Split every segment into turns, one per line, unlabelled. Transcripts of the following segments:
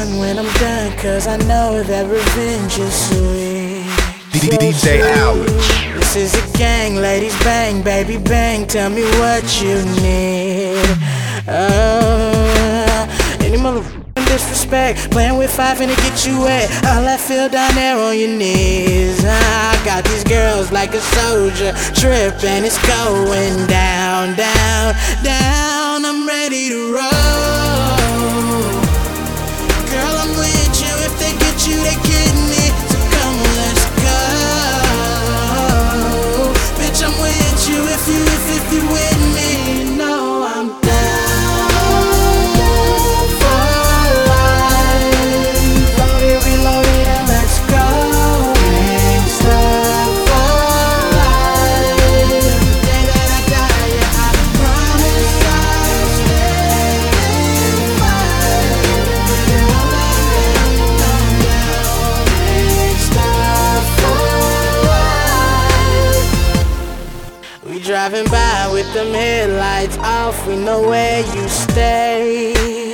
run when I'm done, cause I know that revenge is sweet.
DJ Alex.
This is a gang, ladies bang, baby bang, tell me what you need. Any motherfucking disrespect, playing with five and it get you wet. All that feel down there on your knees. I got these girls like a soldier, trip and it's going down, down, down. I'm ready to roll. Girl, I'm with you. If they get you, they get me. So come on, let's go. Bitch, I'm with you. If you with me, you know I'm down for life. Loaded, reloaded, and let's go. Gangsta for life. The day that I die, yeah, I promise I'll stay and fight. We driving by with them headlights off, we know where you stay.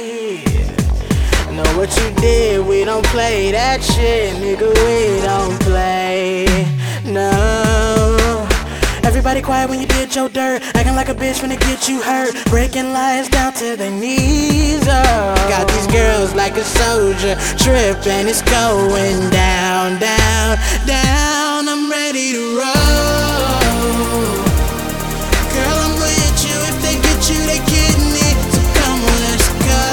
Know what you did, we don't play that shit, nigga, we don't play, no. Everybody quiet when you did your dirt, acting like a bitch when it get you hurt, breaking lies down to their knees, oh. Got these girls like a soldier, trip and it's going down, down, down. I'm ready to roll. Girl, I'm with you. If they get you, they get me. So come on, let's go.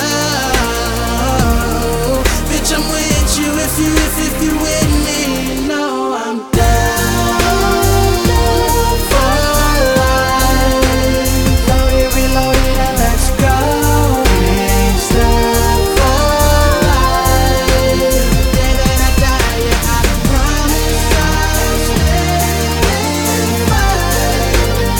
Bitch, I'm with you. If you with me, you know I'm down for life. Loaded, reloaded, and let's go. Gangsta for life. The day that I die, yeah, I promise I'll stay and fight.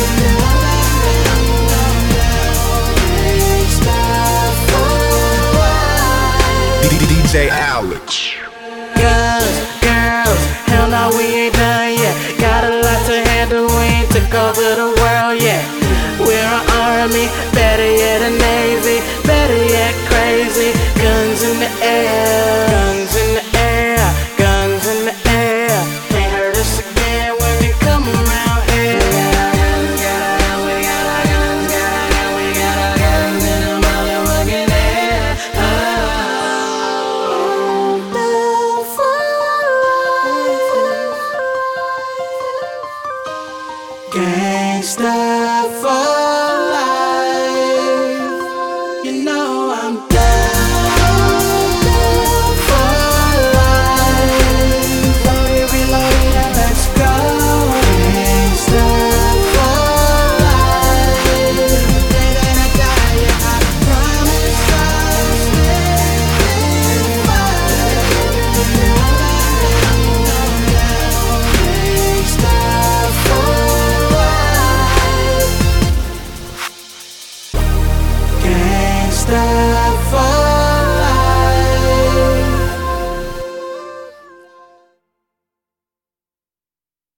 DJ Alex.
Girls, hell no, we ain't done yet. Got a lot to handle, we ain't took over the world yet. We're an army, better yet a navy, better yet crazy. Guns in the air, guns in the air, guns in the air. Can't hurt us again when we come around here. We got our guns, we got our guns in the motherfucking air. Gangsta for life. You know I'm down.